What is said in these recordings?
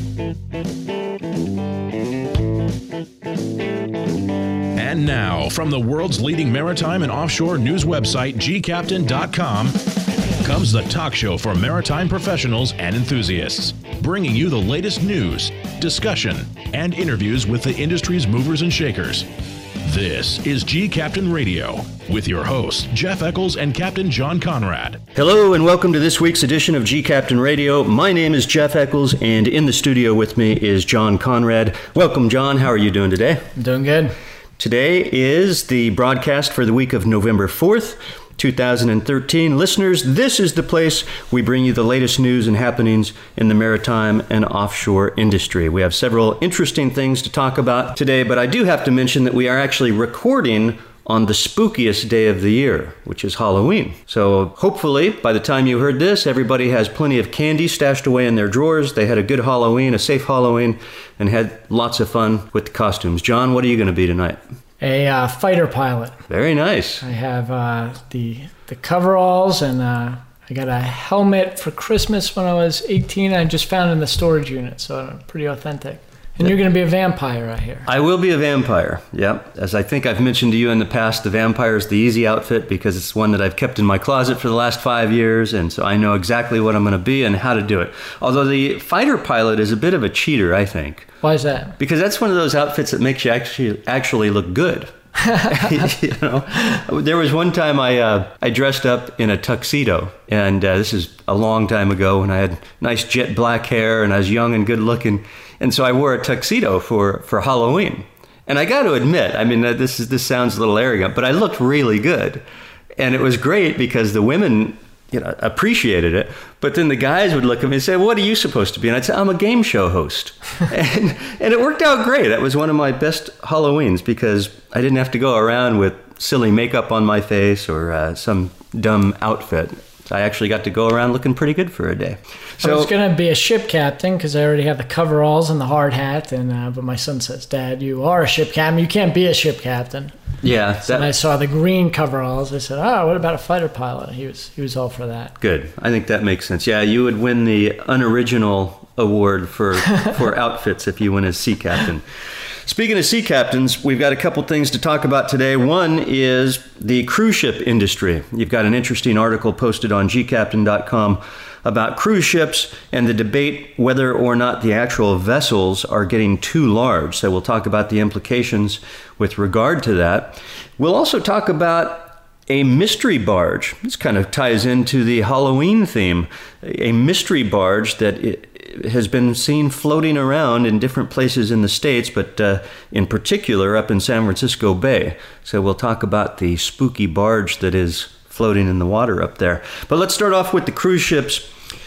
And now, from the world's leading maritime and offshore news website, gcaptain.com, comes the talk show for maritime professionals and enthusiasts, bringing you the latest news, discussion, and interviews with the industry's movers and shakers. This is G-Captain Radio with your hosts, Jeff Eccles and Captain John Conrad. Hello and welcome to this week's edition of G-Captain Radio. My name is Jeff Eccles and in the studio with me is John Conrad. Welcome, John. How are you doing today? I'm doing good. Today is the broadcast for the week of November 4th, 2013. Listeners, this is the place we bring you the latest news and happenings in the maritime and offshore industry. We have several interesting things to talk about today, but I do have to mention that we are actually recording on the spookiest day of the year, which is Halloween. So hopefully, by the time you heard this, everybody has plenty of candy stashed away in their drawers. They had a good Halloween, a safe Halloween, and had lots of fun with the costumes. John, what are you going to be tonight? A fighter pilot. Very nice. I have the coveralls, and I got a helmet for Christmas when I was 18. I just found it in the storage unit, so pretty authentic. And you're going to be a vampire, I hear. I will be a vampire, yep. As I think I've mentioned to you in the past, the vampire is the easy outfit because it's one that I've kept in my closet for the last 5 years, and so I know exactly what I'm going to be and how to do it. Although the fighter pilot is a bit of a cheater, I think. Why is that? Because that's one of those outfits that makes you actually look good. You know, there was one time I dressed up in a tuxedo, and this is a long time ago when I had nice jet black hair and I was young and good looking, and so I wore a tuxedo for Halloween. And I got to admit, I mean, this sounds a little arrogant, but I looked really good, and it was great because the women, you know, appreciated it. But then the guys would look at me and say, "What are you supposed to be?" And I'd say, "I'm a game show host." and it worked out great. That was one of my best Halloweens because I didn't have to go around with silly makeup on my face or some dumb outfit. I actually got to go around looking pretty good for a day. So I was going to be a ship captain because I already have the coveralls and the hard hat. And but my son says, "Dad, you are a ship captain. You can't be a ship captain." Yeah. So I saw the green coveralls. I said, "Oh, what about a fighter pilot?" He was all for that. Good. I think that makes sense. Yeah, you would win the unoriginal award for outfits if you win as sea captain. Speaking of sea captains, we've got a couple things to talk about today. One is the cruise ship industry. You've got an interesting article posted on gcaptain.com about cruise ships and the debate whether or not the actual vessels are getting too large. So we'll talk about the implications with regard to that. We'll also talk about a mystery barge. This kind of ties into the Halloween theme. A mystery barge that has been seen floating around in different places in the States, but in particular up in San Francisco Bay. So we'll talk about the spooky barge that is floating in the water up there. But let's start off with the cruise ships.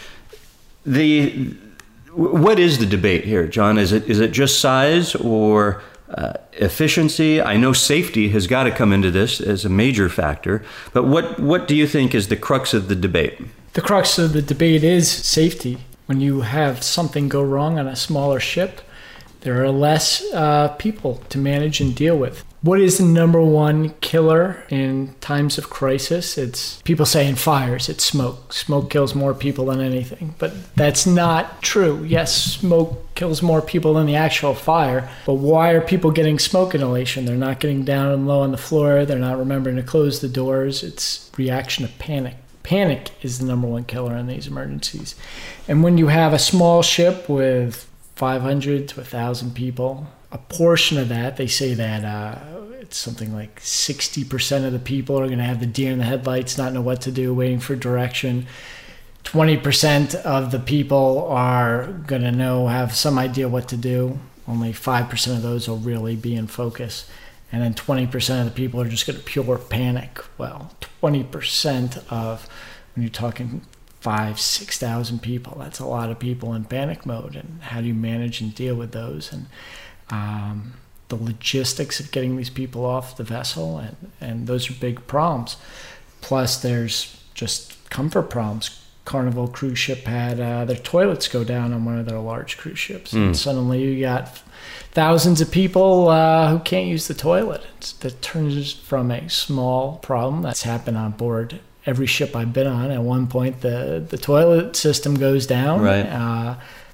What is the debate here, John? Is it just size or efficiency? I know safety has got to come into this as a major factor, but what do you think is the crux of the debate? The crux of the debate is safety. When you have something go wrong on a smaller ship, there are less people to manage and deal with. What is the number one killer in times of crisis? It's people saying fires, it's smoke. Smoke kills more people than anything, but that's not true. Yes, smoke kills more people than the actual fire, but why are people getting smoke inhalation? They're not getting down and low on the floor. They're not remembering to close the doors. It's reaction to panic. Panic is the number one killer in these emergencies. And when you have a small ship with 500 to 1,000 people, a portion of that, they say that it's something like 60% of the people are going to have the deer in the headlights, not know what to do, waiting for direction. 20% of the people are going to have some idea what to do. Only 5% of those will really be in focus. And then 20% of the people are just going to pure panic. Well, 20% of, when you're talking 5,000, 6,000 people, that's a lot of people in panic mode. And how do you manage and deal with those? And the logistics of getting these people off the vessel, and those are big problems. Plus, there's just comfort problems. Carnival cruise ship had their toilets go down on one of their large cruise ships. And suddenly you got thousands of people who can't use the toilet. That turns from a small problem that's happened on board every ship I've been on. At one point, the toilet system goes down. Right. But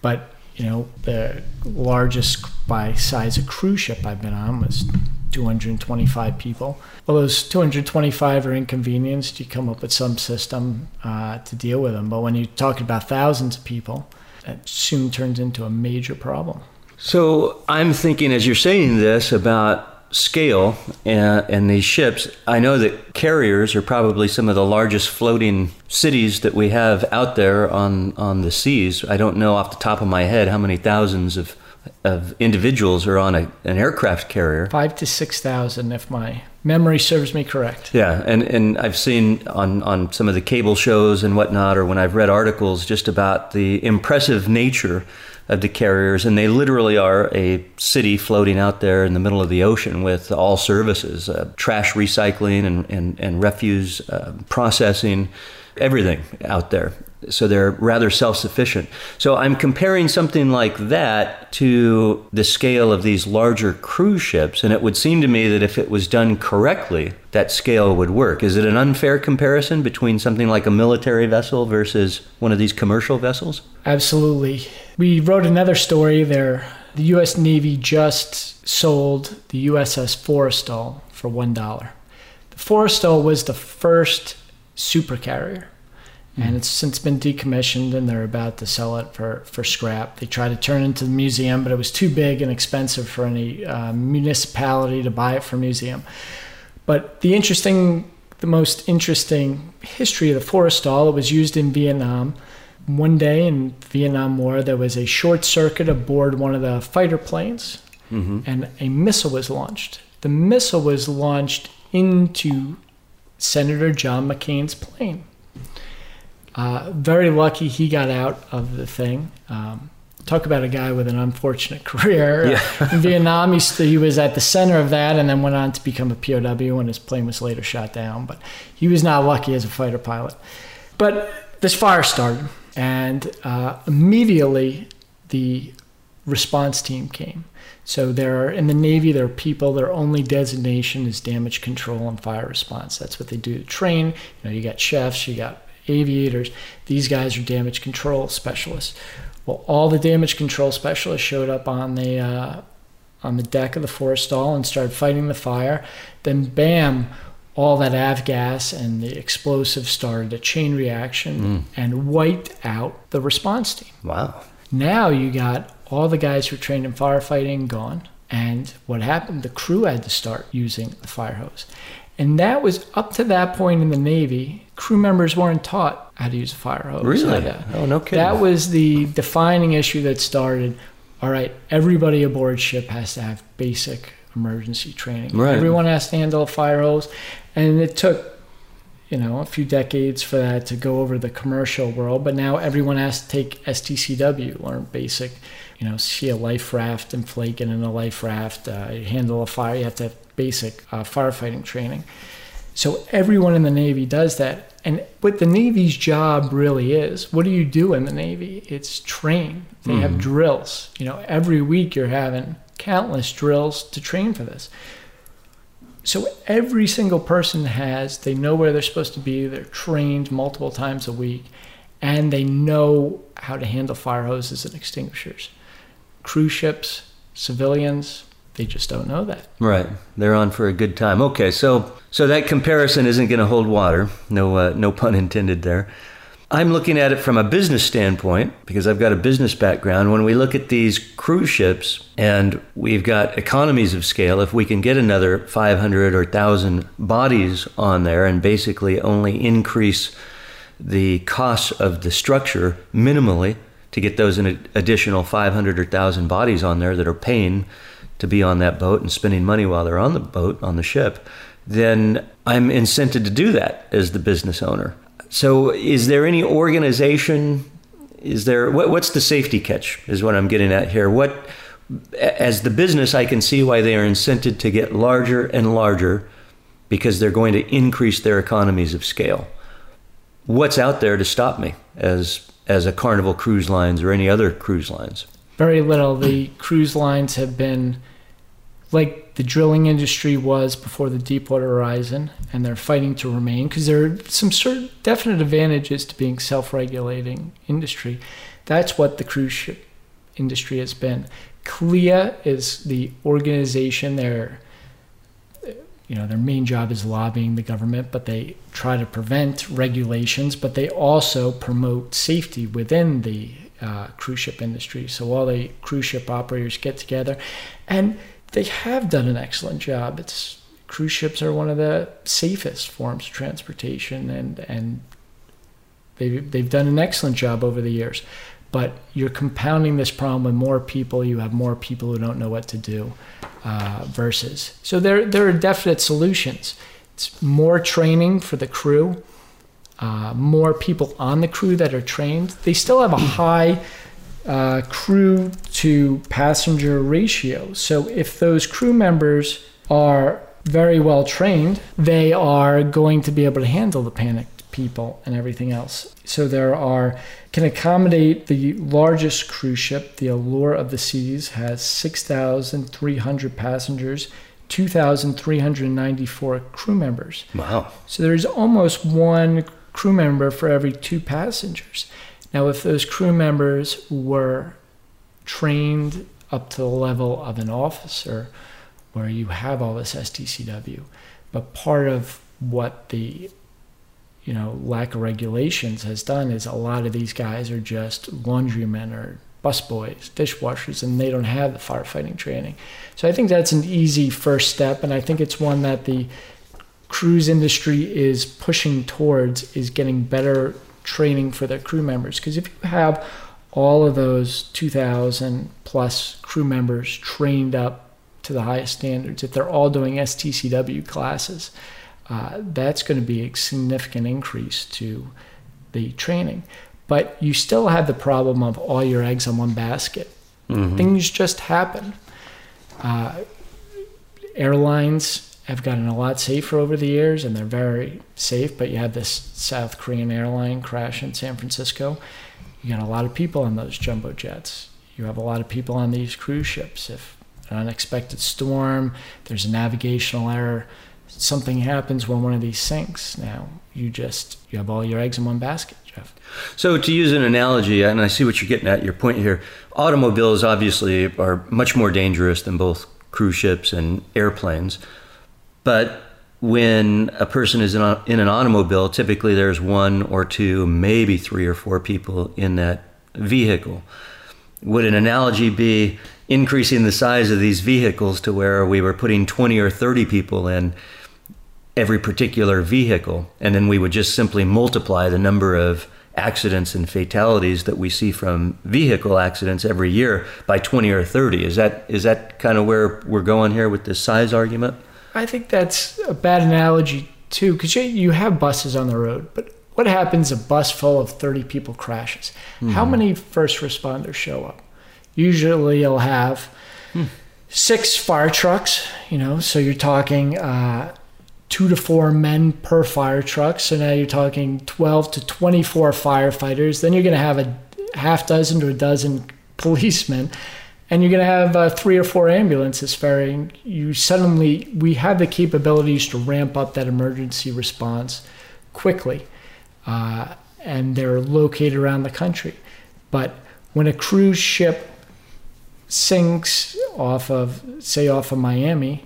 The largest by size of cruise ship I've been on was 225 people. Well, those 225 are inconvenienced. You come up with some system to deal with them. But when you're talking about thousands of people, it soon turns into a major problem. So I'm thinking, as you're saying this, about scale and these ships. I know that carriers are probably some of the largest floating cities that we have out there on the seas. I don't know off the top of my head how many thousands of individuals are on an aircraft carrier. 5,000 to 6,000, if my memory serves me correct. Yeah, and I've seen on some of the cable shows and whatnot, or when I've read articles just about the impressive nature of the carriers, and they literally are a city floating out there in the middle of the ocean with all services, trash recycling and refuse processing, everything out there. So they're rather self-sufficient. So I'm comparing something like that to the scale of these larger cruise ships, and it would seem to me that if it was done correctly, that scale would work. Is it an unfair comparison between something like a military vessel versus one of these commercial vessels? Absolutely. We wrote another story there. The U.S. Navy just sold the USS Forrestal for $1. The Forrestal was the first supercarrier. And it's since been decommissioned, and they're about to sell it for scrap. They tried to turn it into the museum, but it was too big and expensive for any municipality to buy it for a museum. But the most interesting history of the Forrestal, it was used in Vietnam. One day in the Vietnam War, there was a short circuit aboard one of the fighter planes, and a missile was launched. The missile was launched into Senator John McCain's plane. Very lucky he got out of the thing. Talk about a guy with an unfortunate career. In Vietnam, he was at the center of that and then went on to become a POW, and his plane was later shot down. But he was not lucky as a fighter pilot. But this fire started, and immediately the response team came. So in the Navy, there are people, their only designation is damage control and fire response. That's what they do to train. You got chefs, you got aviators. These guys are damage control specialists. Well, all the damage control specialists showed up on the deck of the Forrestal and started fighting the fire. Then bam, all that avgas and the explosives started a chain reaction and wiped out the response team. Wow. Now you got all the guys who were trained in firefighting gone. And what happened? The crew had to start using the fire hose. And that was up to that point in the Navy. Crew members weren't taught how to use a fire hose. Really? Oh, no kidding. That was the defining issue that started, all right, everybody aboard ship has to have basic emergency training. Right. Everyone has to handle a fire hose. And it took, a few decades for that to go over the commercial world. But now everyone has to take STCW, learn basic, see a life raft and flake it in a life raft. You handle a fire, you have to have basic firefighting training. So everyone in the Navy does that. And what the Navy's job really is, what do you do in the Navy? It's train. They have drills. Every week you're having countless drills to train for this. So every single person they know where they're supposed to be, they're trained multiple times a week, and they know how to handle fire hoses and extinguishers. Cruise ships, civilians, they just don't know that. Right. They're on for a good time. Okay, so that comparison isn't going to hold water. No pun intended there. I'm looking at it from a business standpoint because I've got a business background. When we look at these cruise ships and we've got economies of scale, if we can get another 500 or 1,000 bodies on there and basically only increase the cost of the structure minimally to get those an additional 500 or 1,000 bodies on there that are paying to be on that boat and spending money while they're on the boat, on the ship, then I'm incented to do that as the business owner. So is there any organization, what's the safety catch is what I'm getting at here. As the business, I can see why they are incented to get larger and larger because they're going to increase their economies of scale. What's out there to stop me as a Carnival Cruise Lines or any other cruise lines? Very little. The cruise lines have been like the drilling industry was before the Deepwater Horizon, and they're fighting to remain because there are some certain definite advantages to being self-regulating industry. That's what the cruise ship industry has been. CLIA is the organization. Their main job is lobbying the government, but they try to prevent regulations, but they also promote safety within the cruise ship industry. So all the cruise ship operators get together, and they have done an excellent job. Cruise ships are one of the safest forms of transportation, and they've done an excellent job over the years. But you're compounding this problem with more people. You have more people who don't know what to do versus. So there are definite solutions. It's more training for the crew, more people on the crew that are trained. They still have a high crew to passenger ratio. So if those crew members are very well trained, they are going to be able to handle the panicked people and everything else. So can accommodate the largest cruise ship. The Allure of the Seas has 6,300 passengers, 2,394 crew members. Wow. So there's almost one crew member for every 2 passengers. Now, if those crew members were trained up to the level of an officer, where you have all this STCW, but part of what the lack of regulations has done is a lot of these guys are just laundrymen or busboys, dishwashers, and they don't have the firefighting training. So I think that's an easy first step, and I think it's one that the cruise industry is pushing towards, is getting better training for their crew members. Because if you have all of those 2,000 plus crew members trained up to the highest standards, if they're all doing STCW classes, that's going to be a significant increase to the training. But you still have the problem of all your eggs on one basket. Mm-hmm. Things just happen. Airlines have gotten a lot safer over the years, and they're very safe, but you had this South Korean airline crash in San Francisco. You got a lot of people on those jumbo jets. You have a lot of people on these cruise ships. If an unexpected storm, there's a navigational error, something happens when one of these sinks. Now you have all your eggs in one basket, Jeff. So to use an analogy, and I see what you're getting at, your point here, automobiles obviously are much more dangerous than both cruise ships and airplanes. But when a person is in an automobile, typically there's 1 or 2, maybe 3 or 4 people in that vehicle. Would an analogy be increasing the size of these vehicles to where we were putting 20 or 30 people in every particular vehicle, and then we would just simply multiply the number of accidents and fatalities that we see from vehicle accidents every year by 20 or 30? Is that kind of where we're going here with this size argument? I think that's a bad analogy too, because you have buses on the road, but what happens if a bus full of 30 people crashes? Mm-hmm. How many first responders show up? Usually you'll have 6 fire trucks, so you're talking 2 to 4 men per fire truck. So now you're talking 12 to 24 firefighters. Then you're going to have a half dozen to a dozen policemen. And you're going to have 3 or 4 ambulances ferrying. We have the capabilities to ramp up that emergency response quickly. And they're located around the country. But when a cruise ship sinks off of Miami,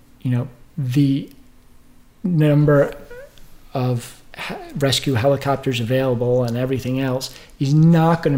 the number of rescue helicopters available and everything else is not going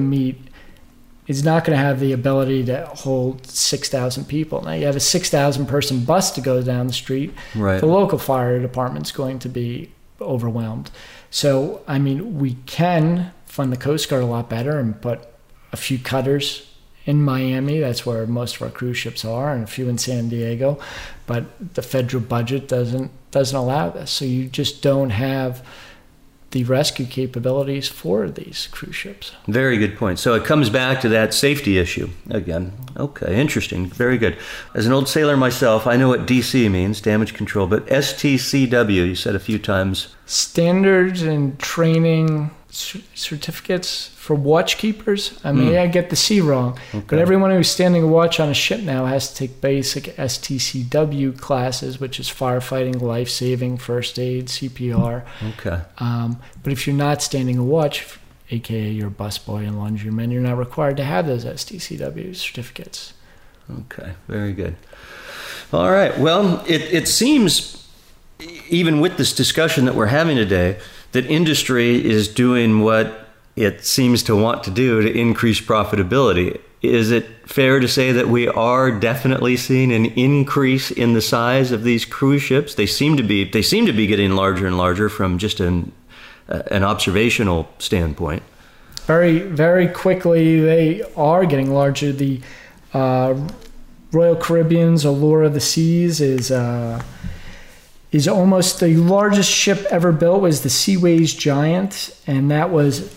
to have the ability to hold 6,000 people. Now you have a 6,000 person bus to go down the street. Right. The local fire department's going to be overwhelmed. So, we can fund the Coast Guard a lot better and put a few cutters in Miami. That's where most of our cruise ships are, and a few in San Diego. But the federal budget doesn't allow this. So you just don't have the rescue capabilities for these cruise ships. Very good point. So it comes back to that safety issue again. Okay, interesting. Very good. As an old sailor myself, I know what DC means, damage control, but STCW, you said a few times. Standards and training certificates for watch keepers. I get the C wrong, okay. But everyone who's standing a watch on a ship now has to take basic STCW classes, which is firefighting, life-saving, first aid, CPR. Okay. But if you're not standing a watch, aka your busboy and laundryman, you're not required to have those STCW certificates. Okay, very good. All right. Well, it seems, even with this discussion that we're having today, that industry is doing what it seems to want to do to increase profitability. Is it fair to say that we are definitely seeing an increase in the size of these cruise ships? They seem to be getting larger and larger from just an observational standpoint. Very, very quickly, they are getting larger. The Royal Caribbean's Allure of the Seas is almost the largest ship ever built. Was the Seaways Giant, and that was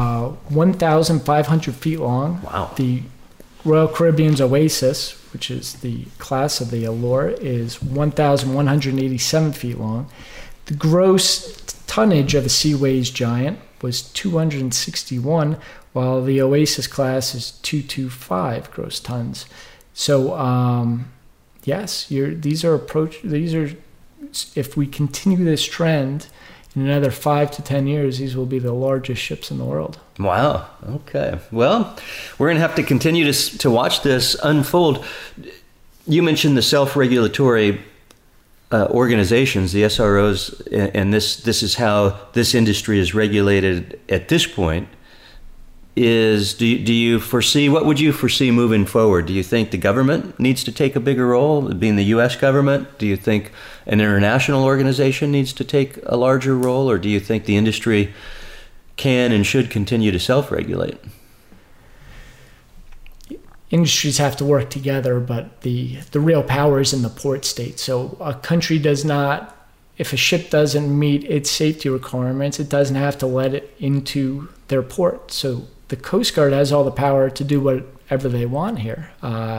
1,500 feet long. Wow. The Royal Caribbean's Oasis, which is the class of the Allure, is 1,187 feet long. The gross tonnage of the Seaways Giant was 261, while the Oasis class is 225 gross tons. So, yes, these are if we continue this trend in another 5 to 10 years, these will be the largest ships in the world. Wow. Okay. Well, we're going to have to continue to watch this unfold. You mentioned the self-regulatory organizations, the SROs, and this is how this industry is regulated at this point. Do you foresee, what would you foresee moving forward? Do you think the government needs to take a bigger role, being the U.S. government? Do you think an international organization needs to take a larger role, or do you think the industry can and should continue to self-regulate? Industries have to work together, but the real power is in the port state. So a country does not, if a ship doesn't meet its safety requirements, it doesn't have to let it into their port. So the Coast Guard has all the power to do whatever they want here.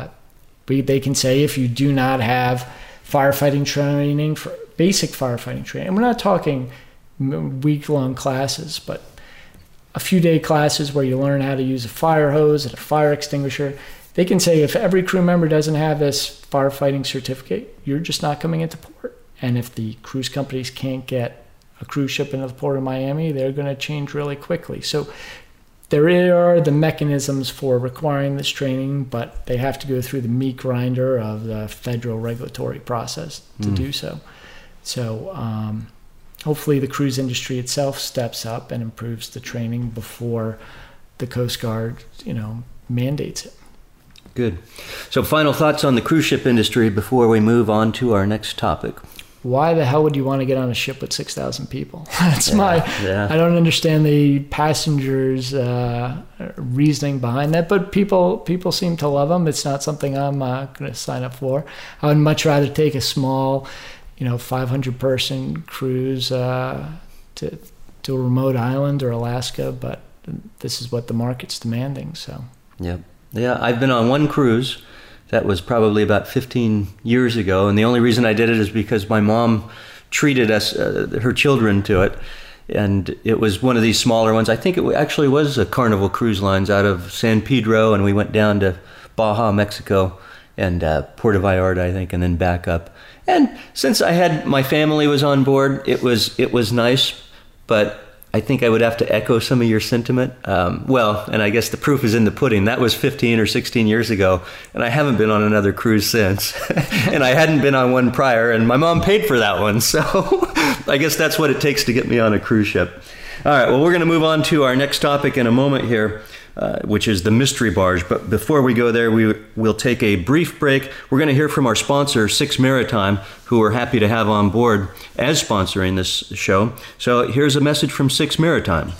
They can say, if you do not have firefighting training, for basic firefighting training, and we're not talking week-long classes, but a few-day classes where you learn how to use a fire hose and a fire extinguisher. They can say, if every crew member doesn't have this firefighting certificate, you're just not coming into port. And if the cruise companies can't get a cruise ship into the port of Miami, they're going to change really quickly. So there are the mechanisms for requiring this training, but they have to go through the meat grinder of the federal regulatory process to do so. So hopefully the cruise industry itself steps up and improves the training before the Coast Guard, mandates it. Good. So final thoughts on the cruise ship industry before we move on to our next topic. Why the hell would you want to get on a ship with 6,000 people? I don't understand the passengers' reasoning behind that, but people seem to love them. It's not something I'm going to sign up for. I would much rather take a small, 500-person cruise to a remote island or Alaska, but this is what the market's demanding. So. Yep. Yeah, I've been on one cruise. That was probably about 15 years ago, and the only reason I did it is because my mom treated us, her children, to it, and it was one of these smaller ones. I think it actually was a Carnival Cruise Lines out of San Pedro, and we went down to Baja, Mexico, and Puerto Vallarta, I think, and then back up. And since my family was on board, it was nice, but I think I would have to echo some of your sentiment. And I guess the proof is in the pudding. That was 15 or 16 years ago, and I haven't been on another cruise since. And I hadn't been on one prior, and my mom paid for that one. So I guess that's what it takes to get me on a cruise ship. All right, well, we're going to move on to our next topic in a moment here, which is the mystery barge. But before we go there, we'll take a brief break. We're going to hear from our sponsor, Six Maritime, who we're happy to have on board as sponsoring this show. So here's a message from Six Maritime.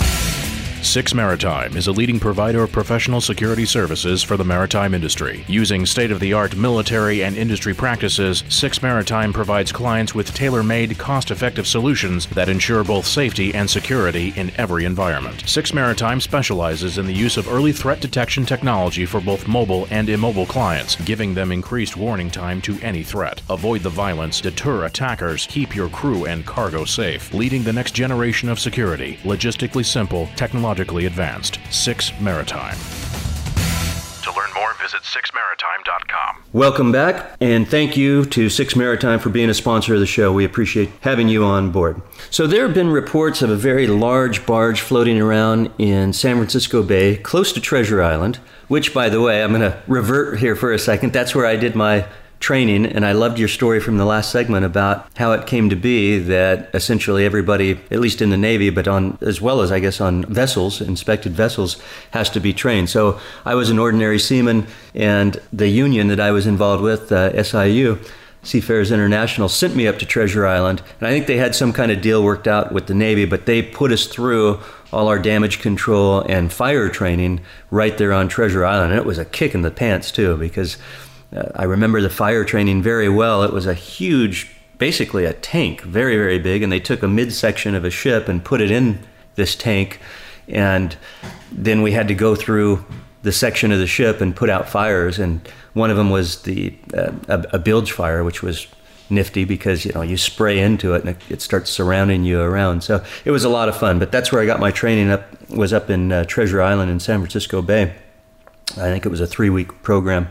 Six Maritime is a leading provider of professional security services for the maritime industry. Using state-of-the-art military and industry practices, Six Maritime provides clients with tailor-made, cost-effective solutions that ensure both safety and security in every environment. Six Maritime specializes in the use of early threat detection technology for both mobile and immobile clients, giving them increased warning time to any threat. Avoid the violence, deter attackers, keep your crew and cargo safe. Leading the next generation of security. Logistically simple, technologically advanced. Six Maritime. To learn more, visit visit sixmaritime.com. Welcome back, and thank you to Six Maritime for being a sponsor of the show. We appreciate having you on board. So there have been reports of a very large barge floating around in San Francisco Bay, close to Treasure Island, which, by the way, I'm going to revert here for a second. That's where I did my training, and I loved your story from the last segment about how it came to be that essentially everybody, at least in the Navy, but on as well as I guess on vessels, inspected vessels, has to be trained. So I was an ordinary seaman, and the union that I was involved with, SIU, Seafarers International, sent me up to Treasure Island, and I think they had some kind of deal worked out with the Navy, but they put us through all our damage control and fire training right there on Treasure Island, and it was a kick in the pants too, because I remember the fire training very well. It was a huge, basically a tank, very, very big, and they took a midsection of a ship and put it in this tank, and then we had to go through the section of the ship and put out fires, and one of them was a bilge fire, which was nifty because you spray into it and it starts surrounding you around. So it was a lot of fun, but that's where I got my training was up in Treasure Island in San Francisco Bay. I think it was a 3-week program.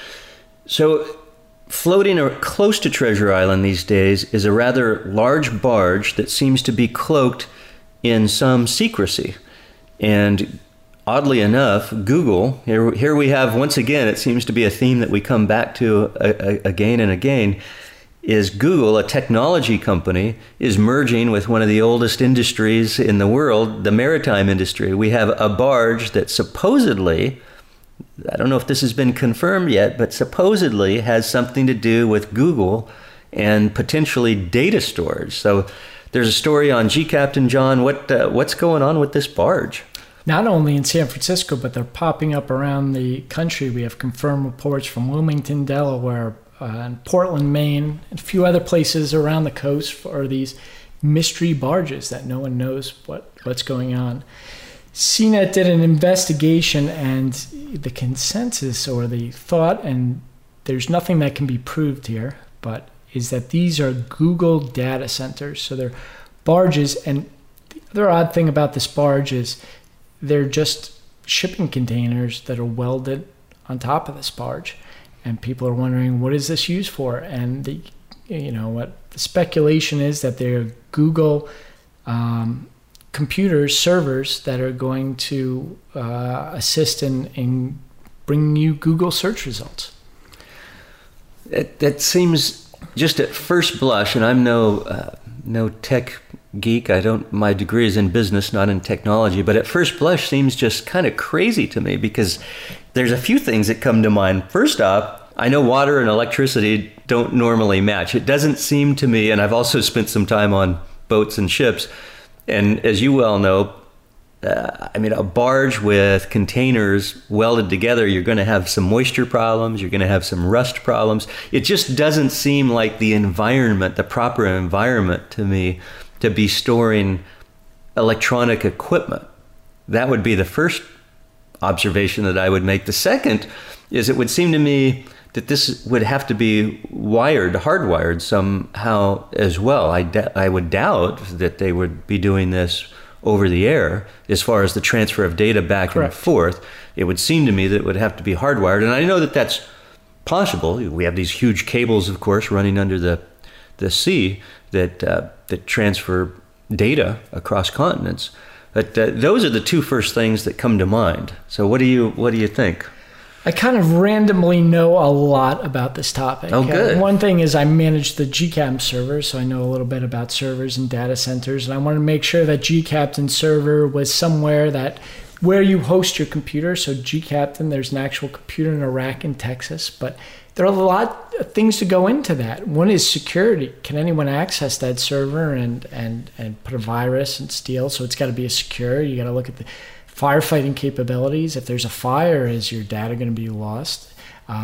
So floating close to Treasure Island these days is a rather large barge that seems to be cloaked in some secrecy. And oddly enough, Google, here we have, once again, it seems to be a theme that we come back to again and again, is Google, a technology company, is merging with one of the oldest industries in the world, the maritime industry. We have a barge that supposedly, I don't know if this has been confirmed yet, but supposedly has something to do with Google and potentially data storage. So there's a story on GCaptain, John. What's going on with this barge? Not only in San Francisco, but they're popping up around the country. We have confirmed reports from Wilmington, Delaware, and Portland, Maine, and a few other places around the coast for these mystery barges that no one knows what's going on. CNET did an investigation, and the consensus or the thought, and there's nothing that can be proved here, but is that these are Google data centers. So they're barges, and the other odd thing about this barge is they're just shipping containers that are welded on top of this barge. And people are wondering, what is this used for? And the speculation is that they're Google computers, servers that are going to assist in bringing you Google search results. That seems, just at first blush, and I'm no tech geek. My degree is in business, not in technology, but at first blush seems just kind of crazy to me because there's a few things that come to mind. First off, I know water and electricity don't normally match. It doesn't seem to me, and I've also spent some time on boats and ships, and as you well know, a barge with containers welded together, you're going to have some moisture problems, you're going to have some rust problems. It just doesn't seem like the proper environment to me to be storing electronic equipment. That would be the first observation that I would make. The second is it would seem to me that this would have to be hardwired somehow as well. I would doubt that they would be doing this over the air as far as the transfer of data back Correct. and forth. It would seem to me that it would have to be hardwired. And I know that that's possible. We have these huge cables, of course, running under the sea that transfer data across continents. But those are the two first things that come to mind. So what do you think? I kind of randomly know a lot about this topic. Oh, good. One thing is I manage the GCAPTAIN server, so I know a little bit about servers and data centers, and I wanted to make sure that GCAPTAIN server was somewhere where you host your computer. So GCAPTAIN, there's an actual computer in a rack in Texas, but there are a lot of things to go into that. One is security. Can anyone access that server and put a virus and steal? So it's got to be secure. You got to look at the firefighting capabilities. If there's a fire, is your data going to be lost?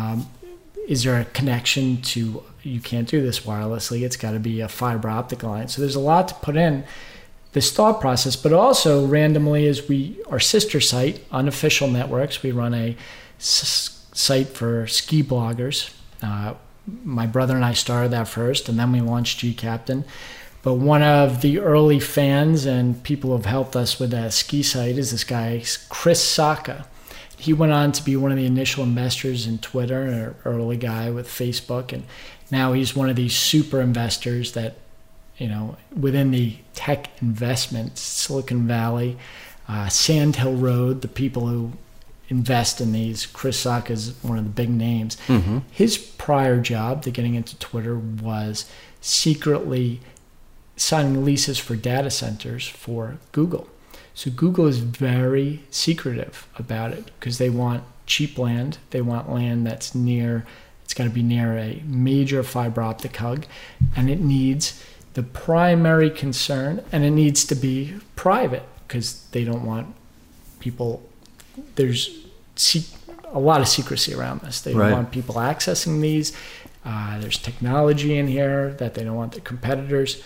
Is there a connection to, you can't do this wirelessly, it's got to be a fiber optic line. So there's a lot to put in this thought process, but also randomly is our sister site, Unofficial Networks, we run a site for ski bloggers. My brother and I started that first, and then we launched GCaptain. But one of the early fans and people who have helped us with that ski site is this guy, Chris Saka. He went on to be one of the initial investors in Twitter, an early guy with Facebook, and now he's one of these super investors that, within the tech investments, Silicon Valley, Sand Hill Road, the people who invest in these. Chris Sacca is one of the big names. Mm-hmm. His prior job to getting into Twitter was secretly signing leases for data centers for Google. So Google is very secretive about it because they want cheap land. They want land that's it's got to be near a major fiber optic hub, and it needs the primary concern, and it needs to be private because they don't want people, there's a lot of secrecy around this. They don't want people accessing these. There's technology in here that they don't want the competitors.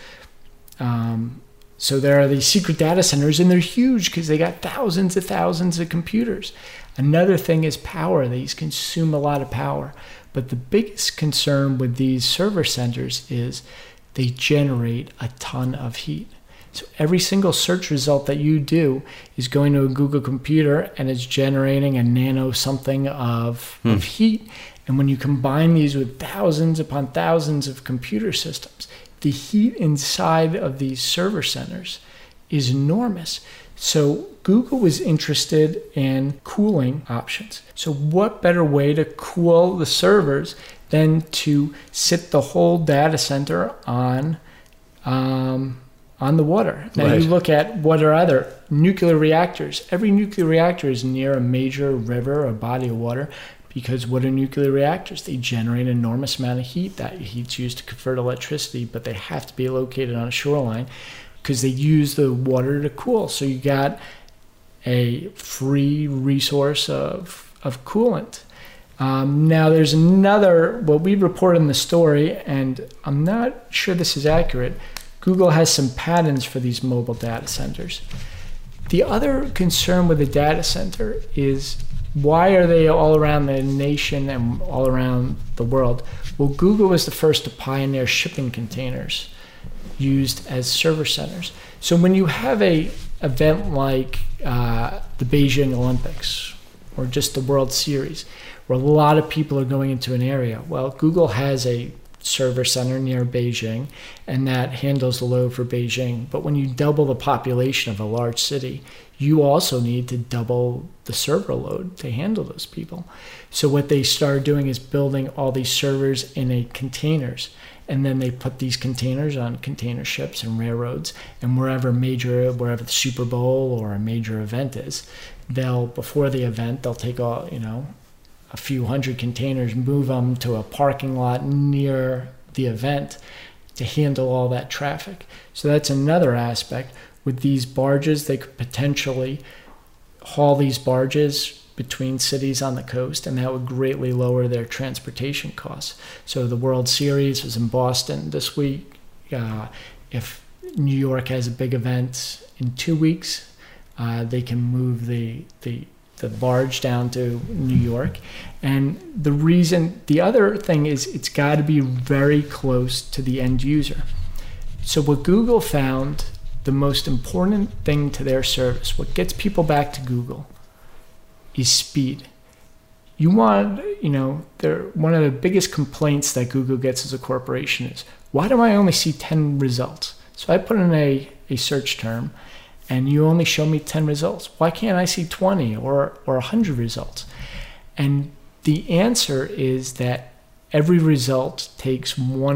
So there are these secret data centers, and they're huge because they got thousands of computers. Another thing is power. These consume a lot of power. But the biggest concern with these server centers is they generate a ton of heat. So every single search result that you do is going to a Google computer, and it's generating a nano something of heat. And when you combine these with thousands upon thousands of computer systems, the heat inside of these server centers is enormous. So Google was interested in cooling options. So what better way to cool the servers than to sit the whole data center on the water? Now you look at what are other nuclear reactors. Every nuclear reactor is near a major river or body of water. Because what are nuclear reactors? They generate an enormous amount of heat. That heat's used to convert electricity, but they have to be located on a shoreline because they use the water to cool. So you got a free resource of coolant. Now there's another, what we report in the story, and I'm not sure this is accurate. Google has some patents for these mobile data centers. The other concern with a data center is, why are they all around the nation and all around the world? Well, Google was the first to pioneer shipping containers used as server centers. So when you have a event like the Beijing Olympics or just the World Series, where a lot of people are going into an area, well, Google has a server center near Beijing, and that handles the load for Beijing. But when you double the population of a large city, you also need to double the server load to handle those people. So what they started doing is building all these servers in containers, and then they put these containers on container ships and railroads, and wherever the Super Bowl or a major event is, before the event they'll take a few hundred containers, move them to a parking lot near the event to handle all that traffic. So that's another aspect. With these barges, they could potentially haul these barges between cities on the coast, and that would greatly lower their transportation costs. So the World Series was in Boston this week. If New York has a big event in 2 weeks, they can move the barge down to New York. And the other thing is, it's got to be very close to the end user. So what Google found, the most important thing to their service, what gets people back to Google, is speed. One of the biggest complaints that Google gets as a corporation is, why do I only see 10 results? So I put in a search term, and you only show me 10 results. Why can't I see 20 or 100 results? And the answer is that every result takes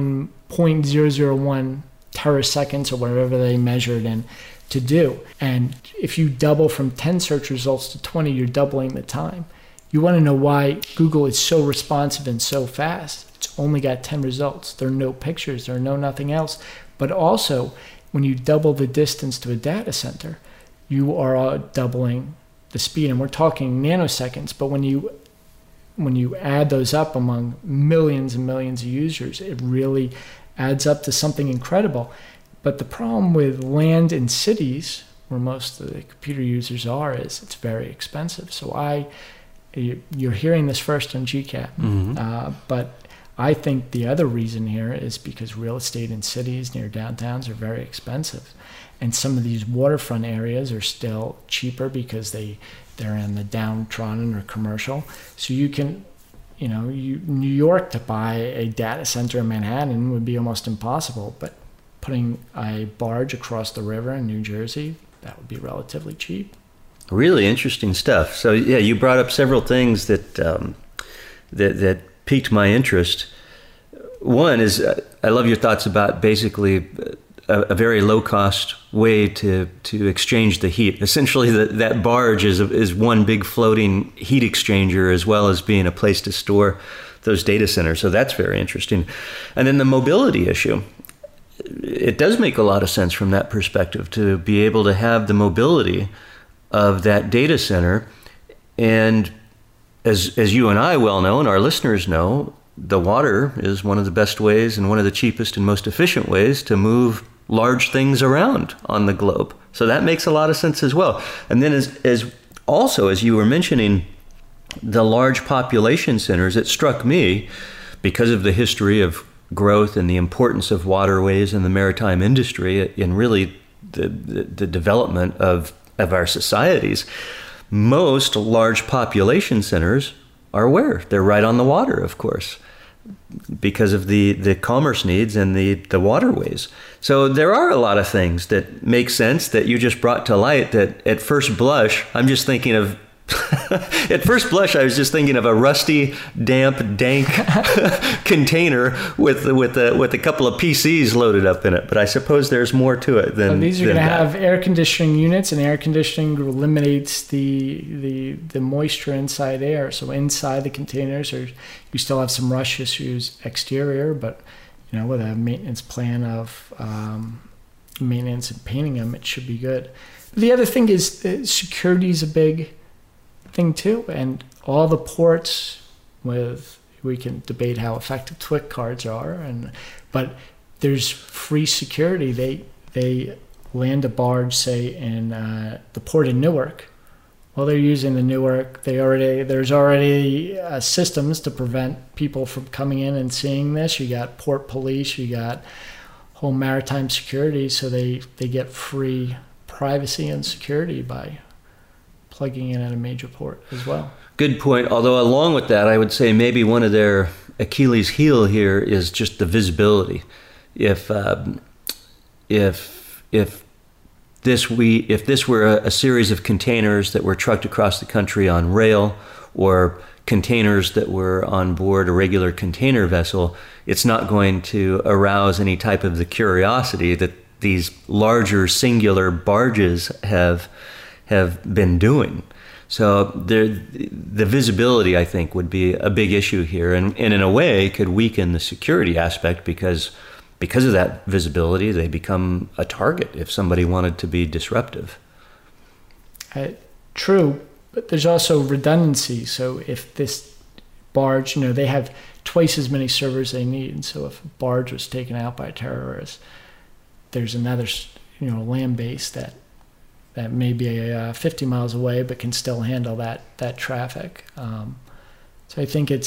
1.001 teraseconds or whatever they measured in to do. And if you double from 10 search results to 20, you're doubling the time. You want to know why Google is so responsive and so fast. It's only got 10 results. There are no pictures. There are nothing else. But also, when you double the distance to a data center, you are doubling the speed. And we're talking nanoseconds. But when you add those up among millions and millions of users, it really adds up to something incredible. But the problem with land in cities, where most of the computer users are, is it's very expensive. So you're hearing this first on GCAP, but I think the other reason here is because real estate in cities near downtowns are very expensive. And some of these waterfront areas are still cheaper because they're in the downtrodden or commercial. So you can, New York, to buy a data center in Manhattan would be almost impossible. But putting a barge across the river in New Jersey, that would be relatively cheap. Really interesting stuff. So yeah, you brought up several things that that piqued my interest. One is I love your thoughts about basically a very low cost way to exchange the heat. Essentially, that barge is one big floating heat exchanger, as well as being a place to store those data centers. So that's very interesting. And then the mobility issue. It does make a lot of sense from that perspective to be able to have the mobility of that data center. And as you and I well know, and our listeners know, the water is one of the best ways and one of the cheapest and most efficient ways to move large things around on the globe. So that makes a lot of sense as well. And then as you were mentioning the large population centers, it struck me, because of the history of growth and the importance of waterways in the maritime industry and really the development of our societies, most large population centers are where? They're right on the water, of course, because of the commerce needs and the waterways. So there are a lot of things that make sense that you just brought to light that at first blush, I'm just thinking of at first blush, I was just thinking of a rusty, damp, dank container with a couple of PCs loaded up in it. But I suppose there's more to it than these are going to have air conditioning units, and air conditioning eliminates the moisture inside air. So inside the containers, you still have some rust issues exterior, but with a maintenance plan of maintenance and painting them, it should be good. The other thing is security is a big thing too, and all the ports we can debate how effective TWIC cards are, but there's free security. They land a barge, say in the port in Newark. Well, they're using the Newark. There's already systems to prevent people from coming in and seeing this. You got port police, you got whole maritime security, so they get free privacy and security by plugging in at a major port as well. Good point. Although along with that, I would say maybe one of their Achilles' heel here is just the visibility. If this were a series of containers that were trucked across the country on rail, or containers that were on board a regular container vessel, it's not going to arouse any type of the curiosity that these larger singular barges have been doing. So the visibility, I think, would be a big issue here, and in a way could weaken the security aspect because of that visibility, they become a target if somebody wanted to be disruptive. True, but there's also redundancy. So if this barge, they have twice as many servers they need. So if a barge was taken out by a terrorist, there's another, land base that may be 50 miles away, but can still handle that traffic. So I think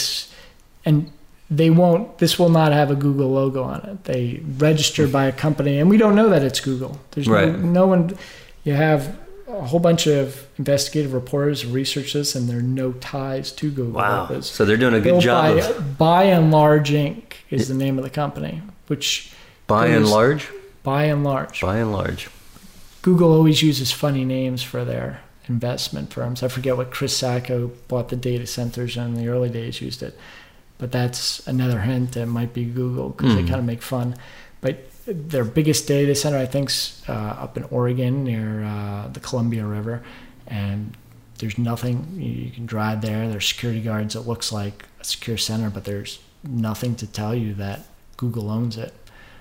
this will not have a Google logo on it. They registered by a company, and we don't know that it's Google. There's right. no one. You have a whole bunch of investigative reporters who research this, and there are no ties to Google. Wow. So they're doing a good job. By and Large Inc. is the name of the company, which By and Large. Google always uses funny names for their investment firms. I forget what Chris Sacco bought the data centers in the early days used it. But that's another hint that it might be Google, because they kind of make fun. But their biggest data center, I think, is up in Oregon near the Columbia River. And there's nothing. You can drive there. There's security guards. It looks like a secure center, but there's nothing to tell you that Google owns it.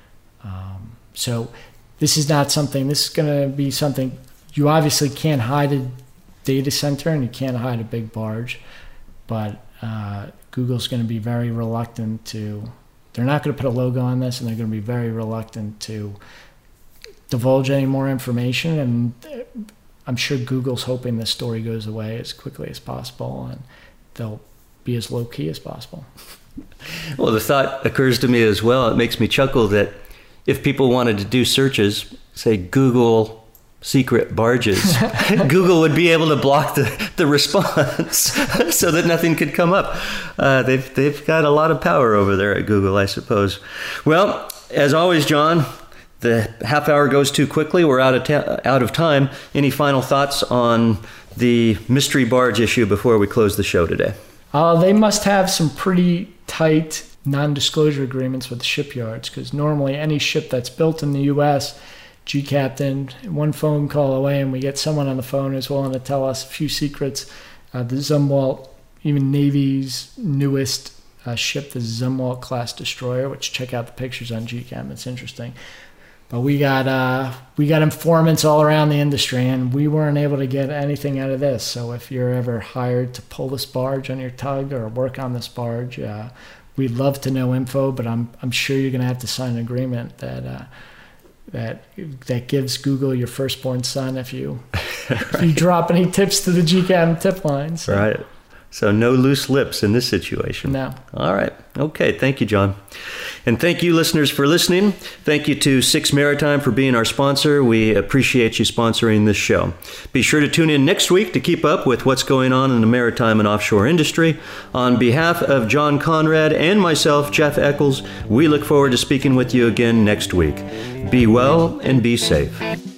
So this is not something. This is going to be something. You obviously can't hide a data center, and you can't hide a big barge. But Google's going to be very reluctant to. They're not going to put a logo on this, and they're going to be very reluctant to divulge any more information. And I'm sure Google's hoping this story goes away as quickly as possible, and they'll be as low key as possible. Well, the thought occurs to me as well. It makes me chuckle that if people wanted to do searches, say Google secret barges, Google would be able to block the response so that nothing could come up. They've got a lot of power over there at Google, I suppose. Well, as always, John, the half hour goes too quickly. We're out of time. Any final thoughts on the mystery barge issue before we close the show today? They must have some pretty tight non-disclosure agreements with the shipyards, because normally any ship that's built in the U.S., G-Captain, one phone call away and we get someone on the phone who's willing to tell us a few secrets. The Zumwalt, even Navy's newest ship, the Zumwalt class destroyer, which check out the pictures on GCAM, it's interesting. But we got informants all around the industry, and we weren't able to get anything out of this. So if you're ever hired to pull this barge on your tug or work on this barge, we'd love to know info, but I'm sure you're going to have to sign an agreement that gives Google your firstborn son if you drop any tips to the GCAM tip line. So. Right. So no loose lips in this situation. No. All right. Okay. Thank you, John. And thank you, listeners, for listening. Thank you to Six Maritime for being our sponsor. We appreciate you sponsoring this show. Be sure to tune in next week to keep up with what's going on in the maritime and offshore industry. On behalf of John Conrad and myself, Jeff Eccles, we look forward to speaking with you again next week. Be well and be safe.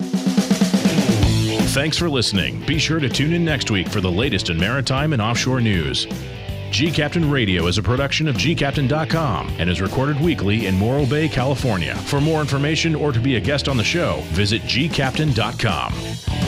Thanks for listening. Be sure to tune in next week for the latest in maritime and offshore news. G-Captain Radio is a production of gcaptain.com and is recorded weekly in Morro Bay, California. For more information or to be a guest on the show, visit gcaptain.com.